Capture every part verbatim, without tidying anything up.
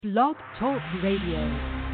Blog Talk Radio.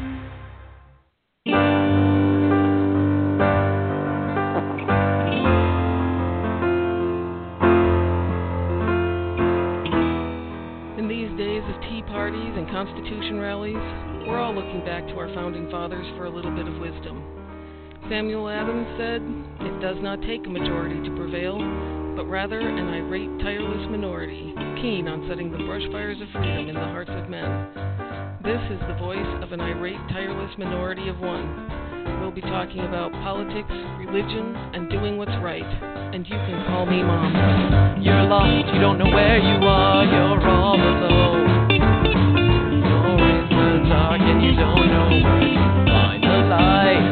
In these days of tea parties and Constitution rallies, we're all looking back to our founding fathers for a little bit of wisdom. Samuel Adams said, "It does not take a majority to prevail, but rather an irate, tireless minority, keen on setting the brush fires of freedom in the hearts of men." This is the voice of an irate, tireless minority of one. We'll be talking about politics, religion, and doing what's right. And you can call me Mom. You're lost, you don't know where you are, you're all alone. You're in the dark and you don't know where to find the light.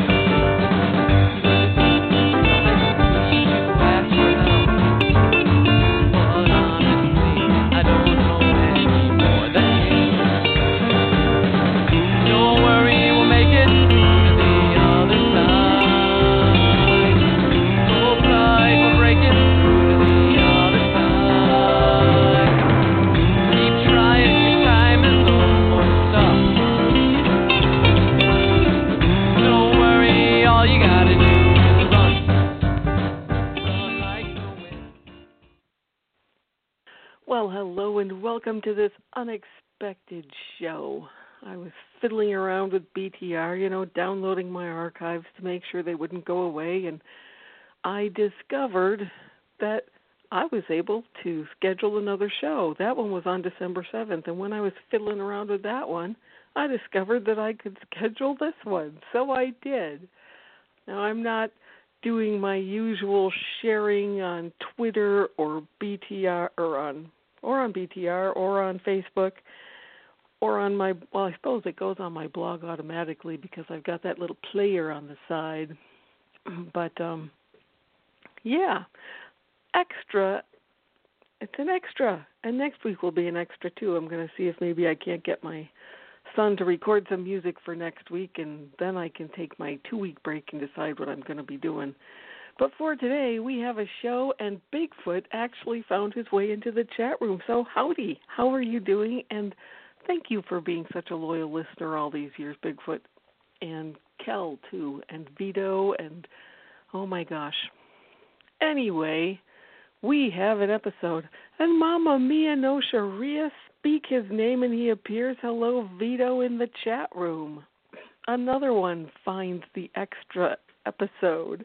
Well, hello and welcome to this unexpected show. I was fiddling around with B T R, you know, downloading my archives to make sure they wouldn't go away, and I discovered that I was able to schedule another show. That one was on December seventh, and when I was fiddling around with that one, I discovered that I could schedule this one, so I did. Now, I'm not doing my usual sharing on Twitter or B T R or on or on B T R or on Facebook or on my, well, I suppose it goes on my blog automatically because I've got that little player on the side. But, um, yeah, extra, it's an extra. And next week will be an extra, too. I'm going to see if maybe I can't get my son to record some music for next week, and then I can take my two-week break and decide what I'm going to be doing. But for today, we have a show, and Bigfoot actually found his way into the chat room. So howdy, how are you doing? And thank you for being such a loyal listener all these years, Bigfoot, and Kel, too, and Vito, and oh my gosh. Anyway, we have an episode, and Mama Mia no Sharia, speak his name and he appears. Hello, Vito, in the chat room. Another one finds the extra episode.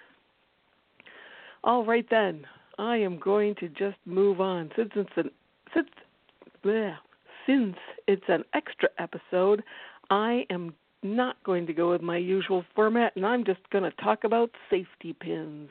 All right, then. I am going to just move on. Since it's an, since, bleh, since it's an extra episode, I am not going to go with my usual format, and I'm just going to talk about safety pins,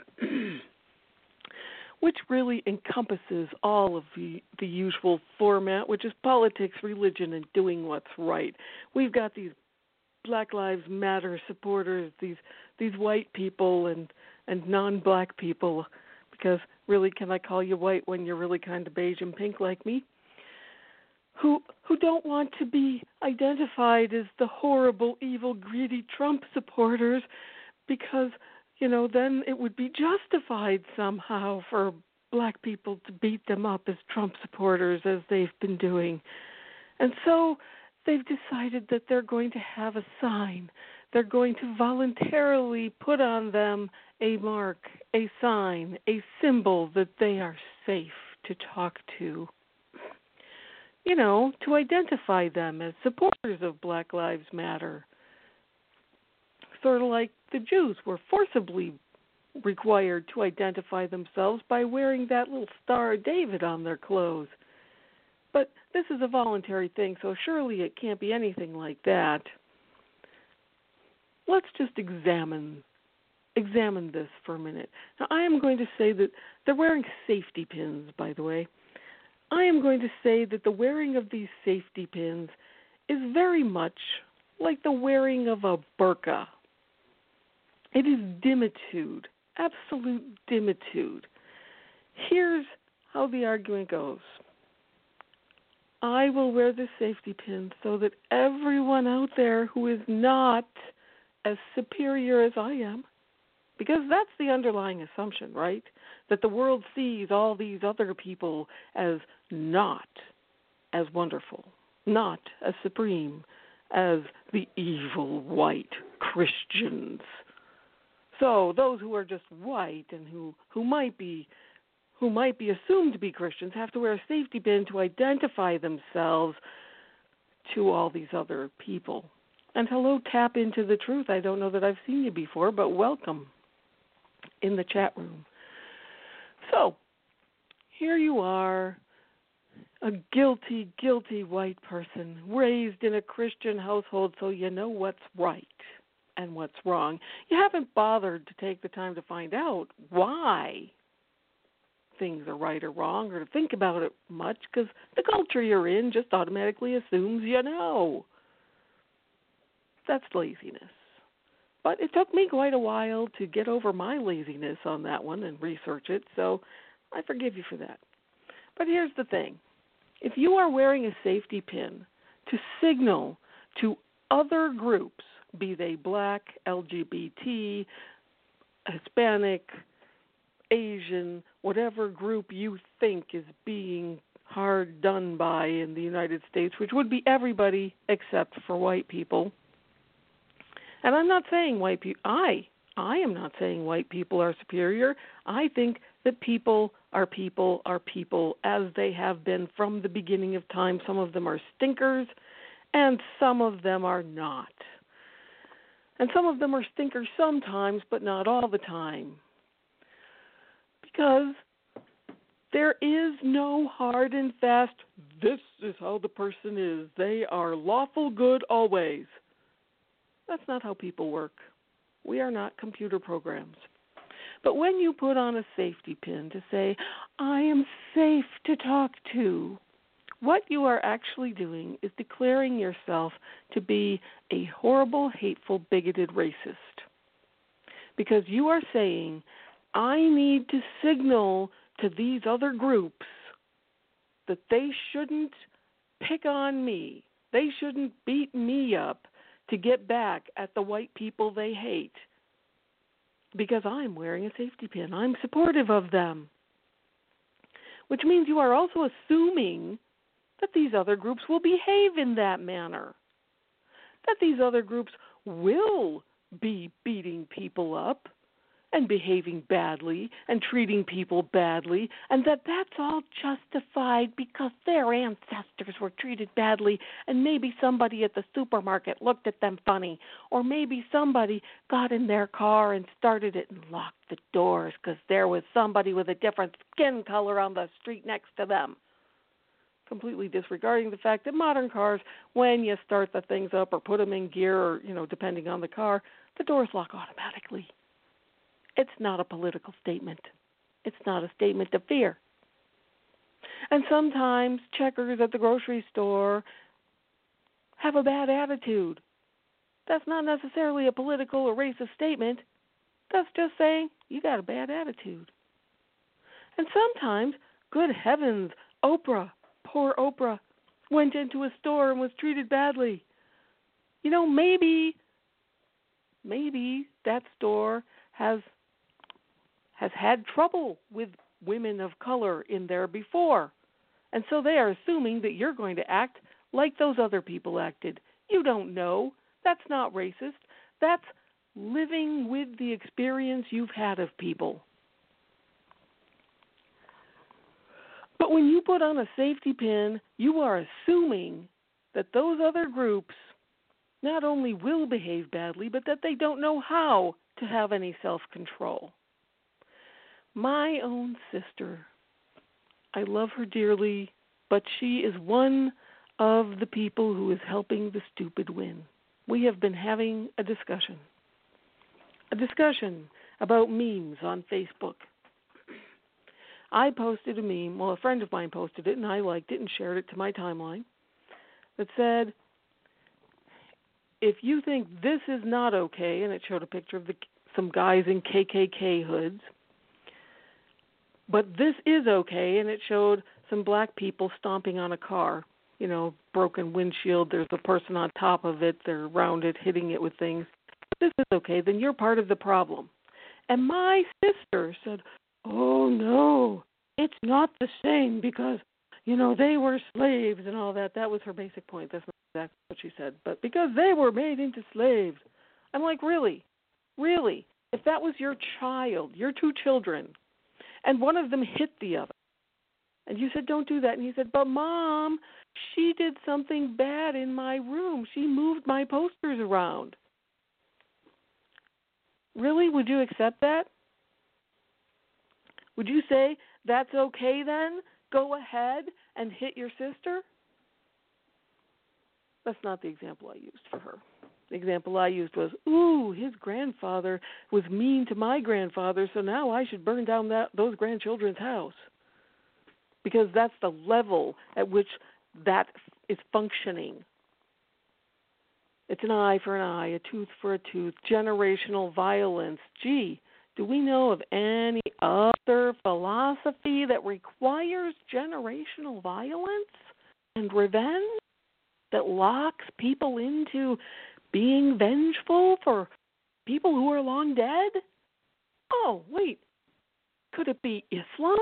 which really encompasses all of the, the usual format, which is politics, religion, and doing what's right. We've got these Black Lives Matter supporters, these these white people and, and non-black people, because really, can I call you white when you're really kind of beige and pink like me, who who don't want to be identified as the horrible, evil, greedy Trump supporters, because you know, then it would be justified somehow for black people to beat them up as Trump supporters, as they've been doing. And so they've decided that they're going to have a sign. They're going to voluntarily put on them a mark, a sign, a symbol that they are safe to talk to. You know, to identify them as supporters of Black Lives Matter. Sort of like the Jews were forcibly required to identify themselves by wearing that little Star of David on their clothes. But this is a voluntary thing, so surely it can't be anything like that. Let's just examine examine this for a minute. Now, I am going to say that they're wearing safety pins, by the way. I am going to say that the wearing of these safety pins is very much like the wearing of a burqa. It is dimitude, absolute dimitude. Here's how the argument goes. I will wear the safety pin so that everyone out there who is not as superior as I am, because that's the underlying assumption, right? That the world sees all these other people as not as wonderful, not as supreme as the evil white Christians. So those who are just white and who, who might be who might be assumed to be Christians have to wear a safety pin to identify themselves to all these other people. And hello, Tap Into the Truth. I don't know that I've seen you before, but welcome in the chat room. So, here you are, a guilty, guilty white person raised in a Christian household, so you know what's right and what's wrong. You haven't bothered to take the time to find out why things are right or wrong or to think about it much, because the culture you're in just automatically assumes you know. That's laziness. But it took me quite a while to get over my laziness on that one and research it, so I forgive you for that. But here's the thing. If you are wearing a safety pin to signal to other groups, be they black, L G B T, Hispanic, Asian, whatever group you think is being hard done by in the United States, which would be everybody except for white people. And I'm not saying white people, I, I am not saying white people are superior. I think that people are people are people as they have been from the beginning of time. Some of them are stinkers and some of them are not. And some of them are stinkers sometimes, but not all the time. Because there is no hard and fast, this is how the person is. They are lawful good always. That's not how people work. We are not computer programs. But when you put on a safety pin to say, I am safe to talk to, what you are actually doing is declaring yourself to be a horrible, hateful, bigoted racist. Because you are saying, I need to signal to these other groups that they shouldn't pick on me. They shouldn't beat me up to get back at the white people they hate because I'm wearing a safety pin. I'm supportive of them. Which means you are also assuming that these other groups will behave in that manner, that these other groups will be beating people up and behaving badly and treating people badly, and that that's all justified because their ancestors were treated badly, and maybe somebody at the supermarket looked at them funny, or maybe somebody got in their car and started it and locked the doors because there was somebody with a different skin color on the street next to them. Completely disregarding the fact that modern cars, when you start the things up or put them in gear, or, you know, depending on the car, the doors lock automatically. It's not a political statement. It's not a statement of fear. And sometimes checkers at the grocery store have a bad attitude. That's not necessarily a political or racist statement. That's just saying you got a bad attitude. And sometimes, good heavens, Oprah, poor Oprah, went into a store and was treated badly. You know, maybe, maybe that store has has had trouble with women of color in there before. And so they are assuming that you're going to act like those other people acted. You don't know. That's not racist. That's living with the experience you've had of people. But when you put on a safety pin, you are assuming that those other groups not only will behave badly, but that they don't know how to have any self-control. My own sister, I love her dearly, but she is one of the people who is helping the stupid win. We have been having a discussion, a discussion about memes on Facebook. I posted a meme, well, a friend of mine posted it, and I liked it and shared it to my timeline, that said, if you think this is not okay, and it showed a picture of the, some guys in K K K hoods, but this is okay, and it showed some black people stomping on a car, you know, broken windshield, there's a person on top of it, they're around it, hitting it with things. If this is okay, then you're part of the problem. And my sister said, oh, no, it's not the same because you know, they were slaves and all that. That was her basic point. That's not exactly what she said. But because they were made into slaves. I'm like, really? Really? If that was your child, your two children, and one of them hit the other, and you said, don't do that, and he said, but Mom, she did something bad in my room. She moved my posters around. Really? Would you accept that? Would you say, that's okay then? Go ahead and hit your sister? That's not the example I used for her. The example I used was, ooh, his grandfather was mean to my grandfather, so now I should burn down that those grandchildren's house. Because that's the level at which that is functioning. It's an eye for an eye, a tooth for a tooth, generational violence. Gee, do we know of any other philosophy that requires generational violence and revenge, that locks people into being vengeful for people who are long dead? Oh, wait, could it be Islam?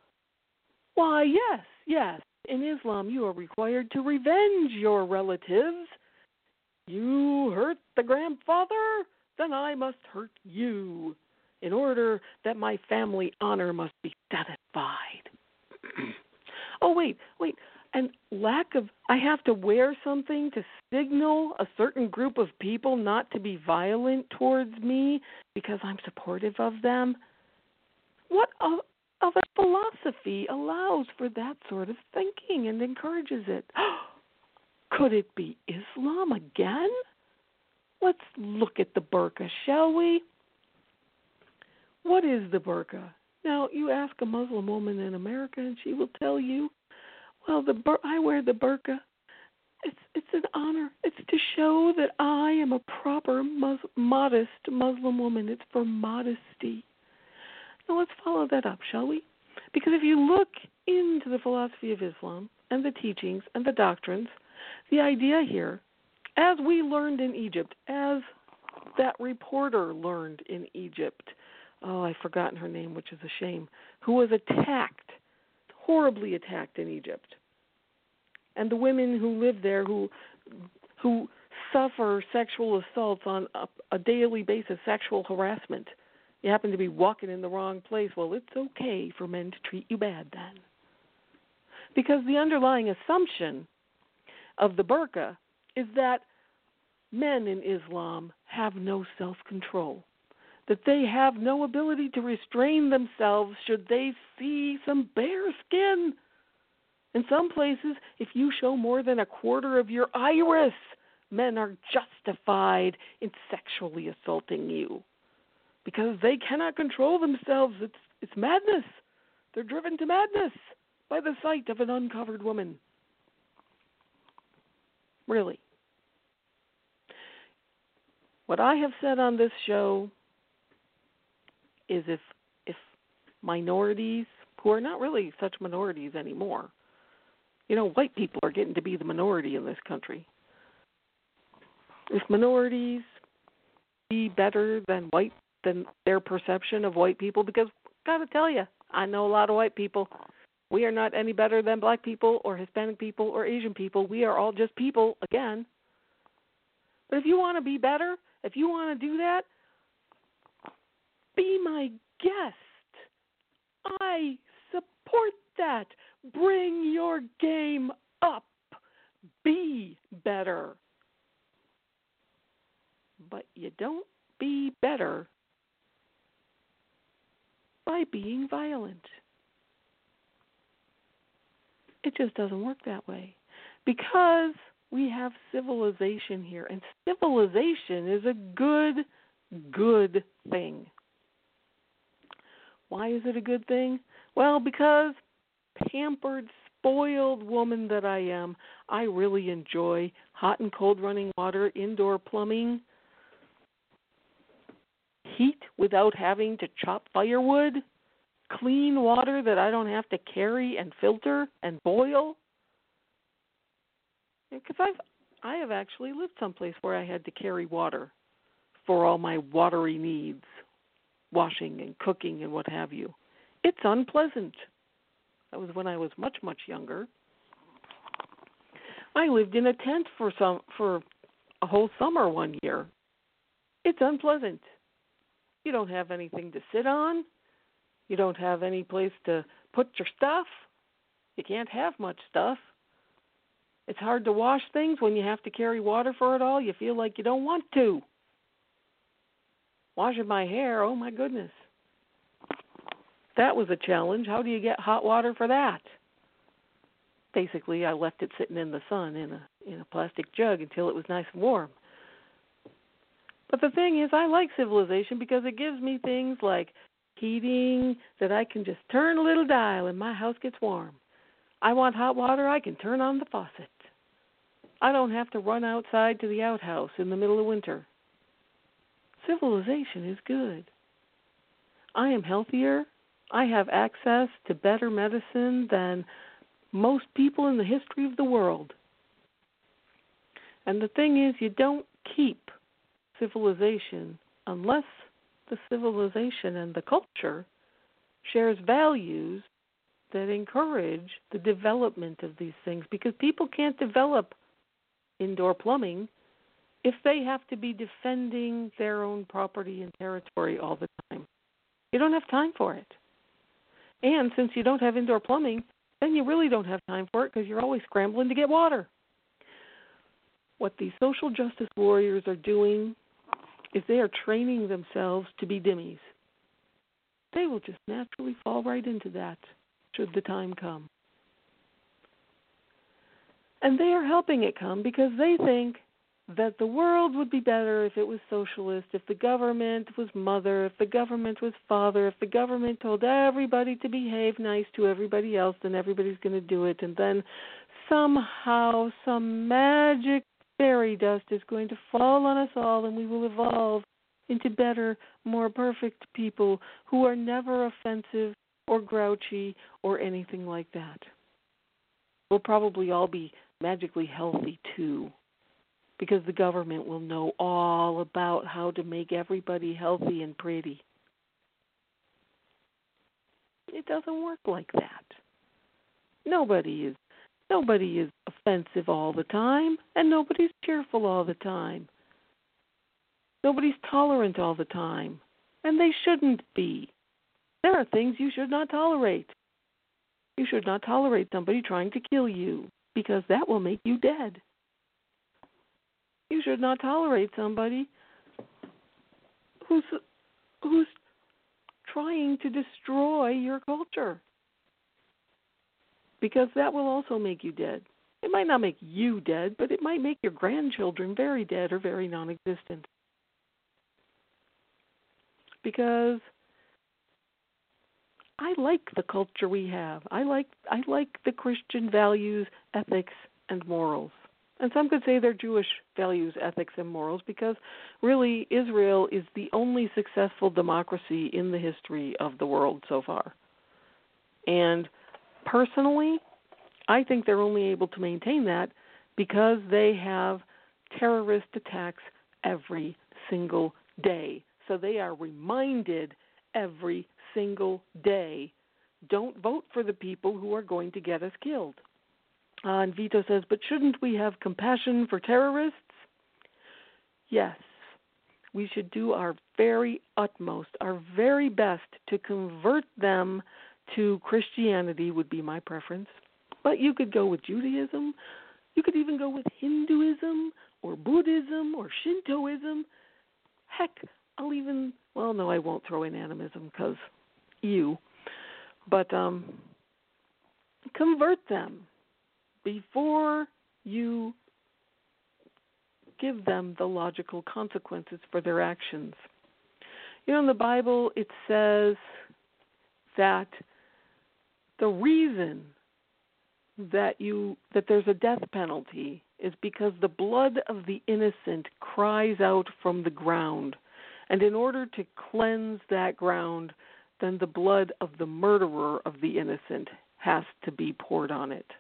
Why, yes, yes. In Islam, you are required to revenge your relatives. You hurt the grandfather, then I must hurt you, in order that my family honor must be satisfied. Oh, wait, wait. And lack of, I have to wear something to signal a certain group of people not to be violent towards me because I'm supportive of them. What of, of a philosophy allows for that sort of thinking and encourages it? Could it be Islam again? Let's look at the burqa, shall we? What is the burqa? Now, you ask a Muslim woman in America and she will tell you, well, the bur- I wear the burqa. It's it's an honor. It's to show that I am a proper, mus- modest Muslim woman. It's for modesty. Now, let's follow that up, shall we? Because if you look into the philosophy of Islam and the teachings and the doctrines, the idea here, as we learned in Egypt, as that reporter learned in Egypt, oh, I've forgotten her name, which is a shame, who was attacked, horribly attacked in Egypt. And the women who live there who who suffer sexual assaults on a, a daily basis, sexual harassment. You happen to be walking in the wrong place. Well, it's okay for men to treat you bad then. Because the underlying assumption of the burqa is that men in Islam have no self-control, that they have no ability to restrain themselves should they see some bare skin. In some places, if you show more than a quarter of your iris, men are justified in sexually assaulting you because they cannot control themselves. It's, it's madness. They're driven to madness by the sight of an uncovered woman. Really. What I have said on this show is if if minorities, who are not really such minorities anymore, you know, white people are getting to be the minority in this country. If minorities be better than white, than their perception of white people, because got to tell you, I know a lot of white people. We are not any better than black people or Hispanic people or Asian people. We are all just people, again. But if you want to be better, if you want to do that, be my guest. I support that. Bring your game up. Be better. But you don't be better by being violent. It just doesn't work that way. Because we have civilization here, and civilization is a good, good thing. Why is it a good thing? Well, because pampered, spoiled woman that I am, I really enjoy hot and cold running water, indoor plumbing, heat without having to chop firewood, clean water that I don't have to carry and filter and boil. Because I've I have actually lived someplace where I had to carry water for all my watery needs, washing and cooking and what have you. It's unpleasant. That was when I was much, much younger. I lived in a tent for some for a whole summer one year. It's unpleasant. You don't have anything to sit on. You don't have any place to put your stuff. You can't have much stuff. It's hard to wash things when you have to carry water for it all. You feel like you don't want to. Washing my hair, oh my goodness. That was a challenge. How do you get hot water for that? Basically, I left it sitting in the sun in a in a plastic jug until it was nice and warm. But the thing is, I like civilization because it gives me things like heating that I can just turn a little dial and my house gets warm. I want hot water, I can turn on the faucet. I don't have to run outside to the outhouse in the middle of winter. Civilization is good. I am healthier. I have access to better medicine than most people in the history of the world. And the thing is, you don't keep civilization unless the civilization and the culture shares values that encourage the development of these things, because people can't develop indoor plumbing if they have to be defending their own property and territory all the time. You don't have time for it. And since you don't have indoor plumbing, then you really don't have time for it because you're always scrambling to get water. What these social justice warriors are doing is they are training themselves to be dhimmis. They will just naturally fall right into that should the time come. And they are helping it come because they think that the world would be better if it was socialist, if the government was mother, if the government was father, if the government told everybody to behave nice to everybody else, then everybody's going to do it. And then somehow some magic fairy dust is going to fall on us all and we will evolve into better, more perfect people who are never offensive or grouchy or anything like that. We'll probably all be magically healthy too, because the government will know all about how to make everybody healthy and pretty. It doesn't work like that. Nobody is nobody is offensive all the time, and nobody's cheerful all the time. Nobody's tolerant all the time, and they shouldn't be. There are things you should not tolerate. You should not tolerate somebody trying to kill you, because that will make you dead. You should not tolerate somebody who's who's trying to destroy your culture, because that will also make you dead. It might not make you dead, but it might make your grandchildren very dead or very non-existent. Because I like the culture we have. I like I like the Christian values, ethics, and morals. And some could say they're Jewish values, ethics, and morals, because really Israel is the only successful democracy in the history of the world so far. And personally, I think they're only able to maintain that because they have terrorist attacks every single day. So they are reminded every single day, don't vote for the people who are going to get us killed. Uh, and Vito says, but shouldn't we have compassion for terrorists? Yes. We should do our very utmost, our very best to convert them to Christianity would be my preference. But you could go with Judaism. You could even go with Hinduism or Buddhism or Shintoism. Heck, I'll even, well, no, I won't throw in animism because you. But um, convert them before you give them the logical consequences for their actions. You know, in the Bible it says that the reason that you that there's a death penalty is because the blood of the innocent cries out from the ground. And in order to cleanse that ground, then the blood of the murderer of the innocent has to be poured on it.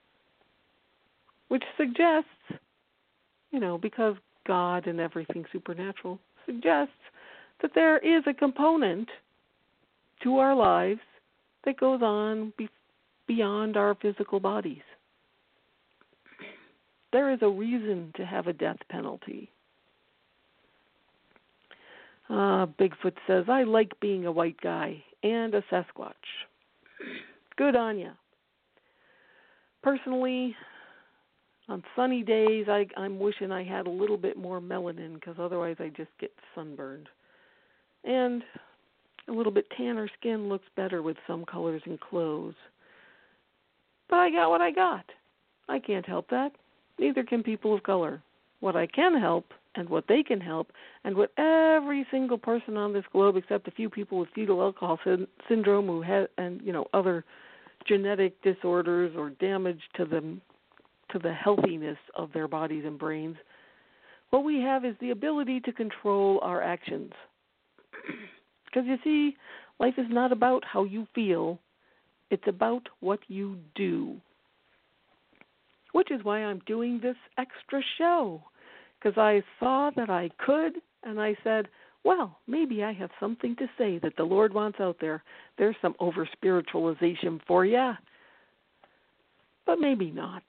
Which suggests, you know, because God and everything supernatural suggests that there is a component to our lives that goes on be- beyond our physical bodies. There is a reason to have a death penalty. Uh, Bigfoot says, I like being a white guy and a Sasquatch. Good on ya. Personally, on sunny days, I, I'm wishing I had a little bit more melanin because otherwise I just get sunburned. And a little bit tanner skin looks better with some colors in clothes. But I got what I got. I can't help that. Neither can people of color. What I can help and what they can help and what every single person on this globe except a few people with fetal alcohol sy- syndrome who have, and you know other genetic disorders or damage to them to the healthiness of their bodies and brains, what we have is the ability to control our actions. Because you see, life is not about how you feel, it's about what you do. Which is why I'm doing this extra show. Because I saw that I could, and I said, well, maybe I have something to say that the Lord wants out there. There's some over-spiritualization for ya. But maybe not.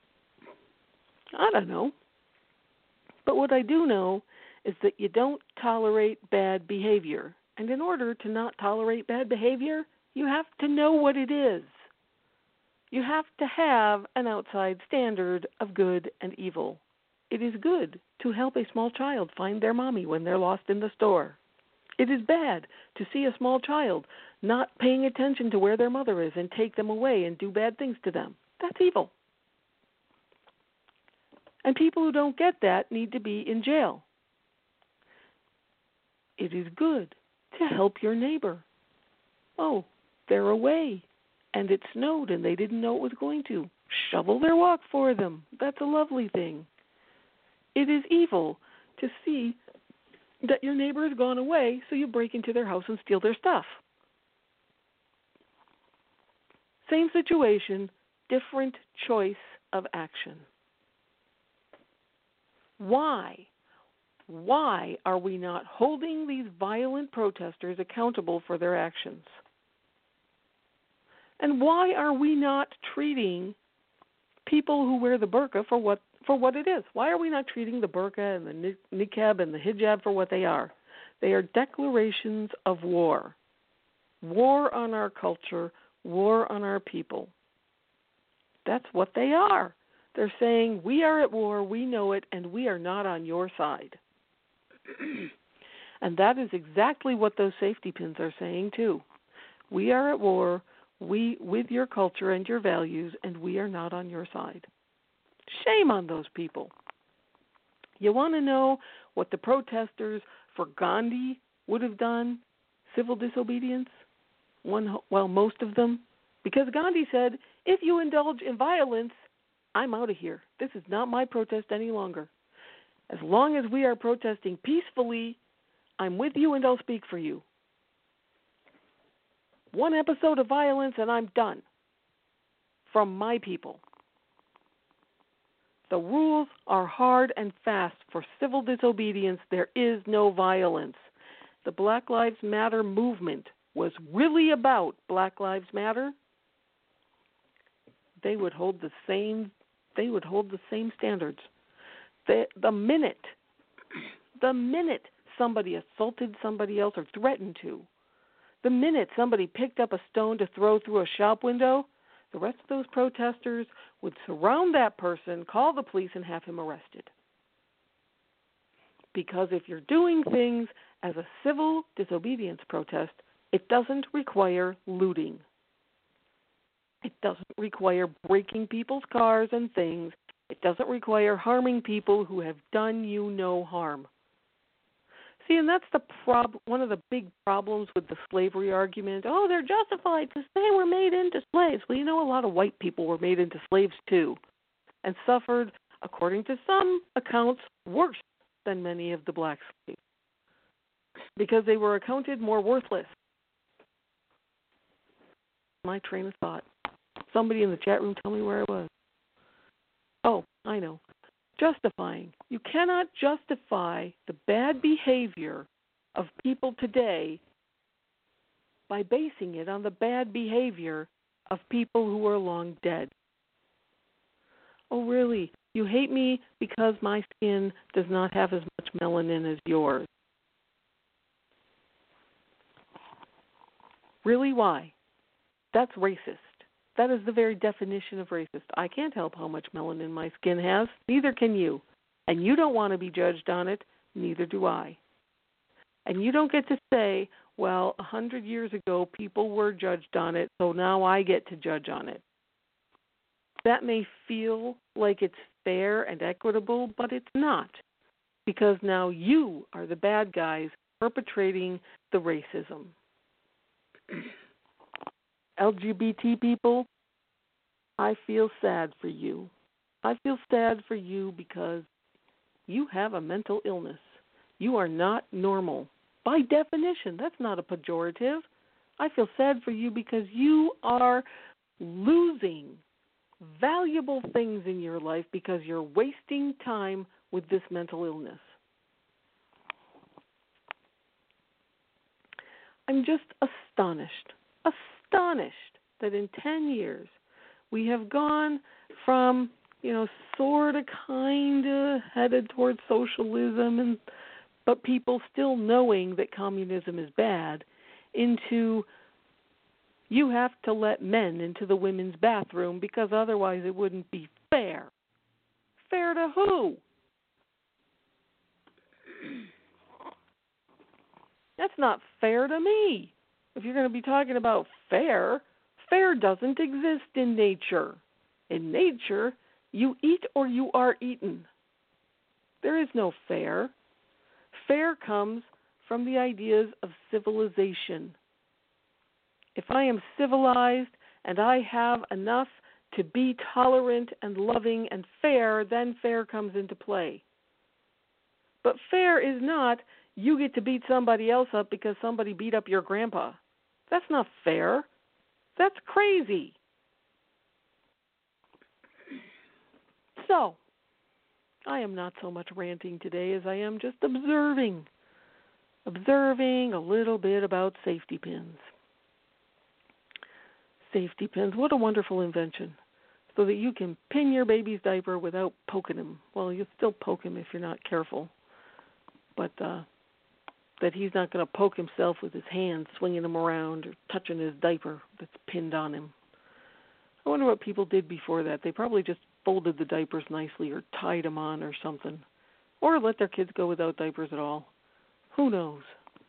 I don't know. But what I do know is that you don't tolerate bad behavior. And in order to not tolerate bad behavior, you have to know what it is. You have to have an outside standard of good and evil. It is good to help a small child find their mommy when they're lost in the store. It is bad to see a small child not paying attention to where their mother is and take them away and do bad things to them. That's evil. And people who don't get that need to be in jail. It is good to help your neighbor. Oh, they're away, and it snowed, and they didn't know it was going to. Shovel their walk for them. That's a lovely thing. It is evil to see that your neighbor has gone away, so you break into their house and steal their stuff. Same situation, different choice of action. Why? Why are we not holding these violent protesters accountable for their actions? And why are we not treating people who wear the burqa for what for what it is? Why are we not treating the burqa and the niqab and the hijab for what they are? They are declarations of war. War on our culture, war on our people. That's what they are. They're saying, we are at war, we know it, and we are not on your side. And that is exactly what those safety pins are saying, too. We are at war we with your culture and your values, and we are not on your side. Shame on those people. You want to know what the protesters for Gandhi would have done? Civil disobedience? One, well, most of them. Because Gandhi said, if you indulge in violence, I'm out of here. This is not my protest any longer. As long as we are protesting peacefully, I'm with you and I'll speak for you. One episode of violence and I'm done. From my people. The rules are hard and fast for civil disobedience. There is no violence. The Black Lives Matter movement was really about Black Lives Matter. They would hold the same. They would hold the same standards. The, the minute, the minute somebody assaulted somebody else or threatened to, the minute somebody picked up a stone to throw through a shop window, the rest of those protesters would surround that person, call the police, and have him arrested. Because if you're doing things as a civil disobedience protest, it doesn't require looting. It doesn't require breaking people's cars and things. It doesn't require harming people who have done you no harm. See, and that's the prob- one of the big problems with the slavery argument. Oh, they're justified because they were made into slaves. Well, you know, a lot of white people were made into slaves too and suffered, according to some accounts, worse than many of the black slaves because they were accounted more worthless. My train of thought. Somebody in the chat room tell me where it was. Oh, I know. Justifying. You cannot justify the bad behavior of people today by basing it on the bad behavior of people who are long dead. Oh, really? You hate me because my skin does not have as much melanin as yours. Really, why? That's racist. That is the very definition of racist. I can't help how much melanin my skin has. Neither can you. And you don't want to be judged on it. Neither do I. And you don't get to say, well, a hundred years ago people were judged on it, so now I get to judge on it. That may feel like it's fair and equitable, but it's not. Because now you are the bad guys perpetrating the racism. L G B T people, I feel sad for you. I feel sad for you because you have a mental illness. You are not normal. By definition, that's not a pejorative. I feel sad for you because you are losing valuable things in your life because you're wasting time with this mental illness. I'm just astonished, astonished that in ten years we have gone from, you know, sort of kind of headed towards socialism, and but people still knowing that communism is bad, into you have to let men into the women's bathroom because otherwise it wouldn't be fair. Fair to who? That's not fair to me. If you're going to be talking about fair, fair doesn't exist in nature. In nature, you eat or you are eaten. There is no fair. Fair comes from the ideas of civilization. If I am civilized and I have enough to be tolerant and loving and fair, then fair comes into play. But fair is not you get to beat somebody else up because somebody beat up your grandpa. That's not fair. That's crazy. So, I am not so much ranting today as I am just observing. Observing a little bit about safety pins. Safety pins, what a wonderful invention. So that you can pin your baby's diaper without poking him. Well, you'll still poke him if you're not careful. But uh, that he's not going to poke himself with his hands, swinging him around or touching his diaper that's pinned on him. I wonder what people did before that. They probably just folded the diapers nicely or tied them on or something. Or let their kids go without diapers at all. Who knows?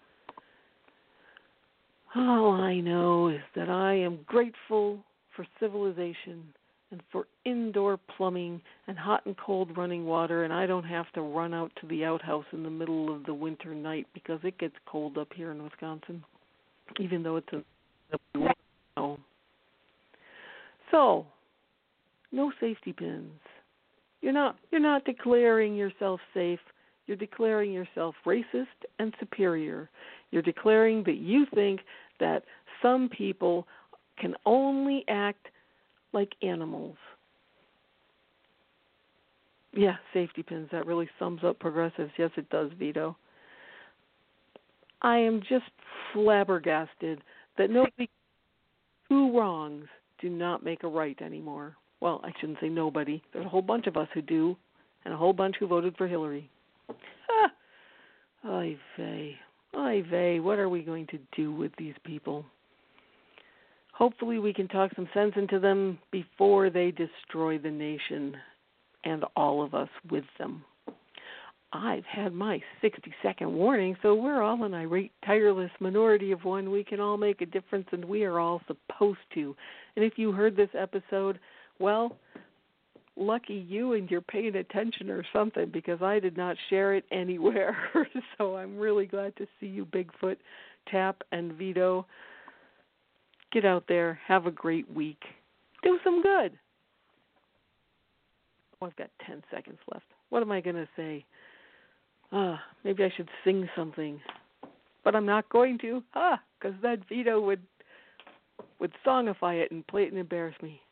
All I know is that I am grateful for civilization and for indoor plumbing and hot and cold running water, and I don't have to run out to the outhouse in the middle of the winter night because it gets cold up here in Wisconsin, even though it's a no. So, no safety pins. You're not you're not declaring yourself safe. You're declaring yourself racist and superior. You're declaring that you think that some people can only act like animals. Yeah, safety pins. That really sums up progressives. Yes, it does, Vito. I am just flabbergasted that nobody, two wrongs do not make a right anymore. Well, I shouldn't say nobody. There's a whole bunch of us who do, and a whole bunch who voted for Hillary. Ah, oy vey. Oy vey, what are we going to do with these people? Hopefully we can talk some sense into them before they destroy the nation and all of us with them. I've had my sixty-second warning, so we're all an irate, tireless minority of one. We can all make a difference, and we are all supposed to. And if you heard this episode, well, lucky you, and you're paying attention or something, because I did not share it anywhere. So I'm really glad to see you, Bigfoot, Tap, and Vito. Get out there. Have a great week. Do some good. Oh, I've got ten seconds left. What am I going to say? Ah, maybe I should sing something. But I'm not going to, ah, because then Vito would, would songify it and play it and embarrass me.